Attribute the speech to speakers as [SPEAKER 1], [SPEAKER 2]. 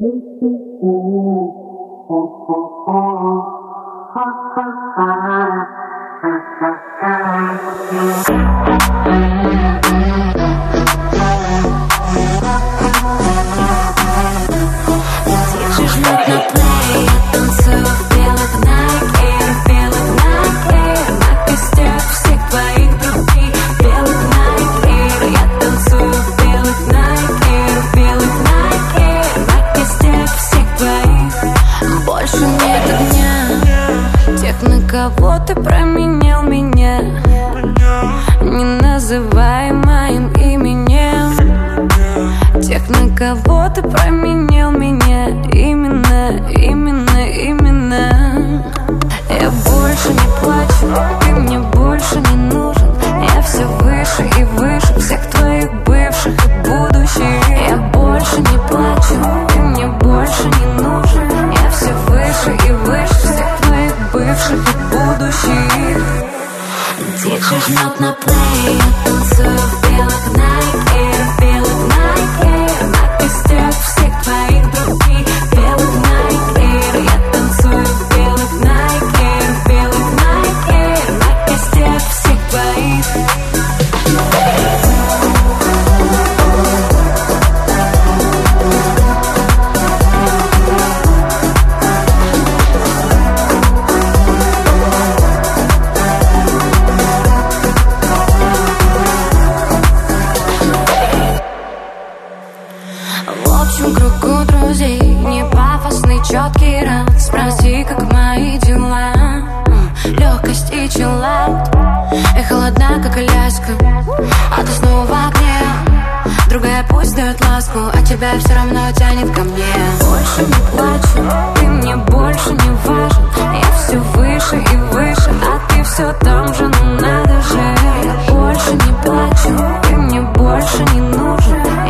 [SPEAKER 1] Кого ты променял меня? Не называй моим именем тех, на кого ты променял меня. Именно. Я больше не плачу, ты мне больше не нужен. Я все выше и выше всех твоих бывших и будущих. Я больше не плачу, ты мне больше не нужен. Я все выше и выше всех твоих бывших и будущих. Тихо жмет на плей, я танцую в белых Nike, на костях всех твоих друзей. Белых Nike, я танцую в белых Nike, на костях всех твоих. В общем кругу друзей, не пафосный четкий раунд. Спроси, как мои дела, легкость и чиллаут. И холодна, как Аляска, а ты снова в огне. Другая пусть дает ласку, а тебя все равно тянет ко мне. Больше не плачу, ты мне больше не важен. Я все выше и выше, а ты все там же, ну надо же. Я больше не плачу, ты мне больше не нужен.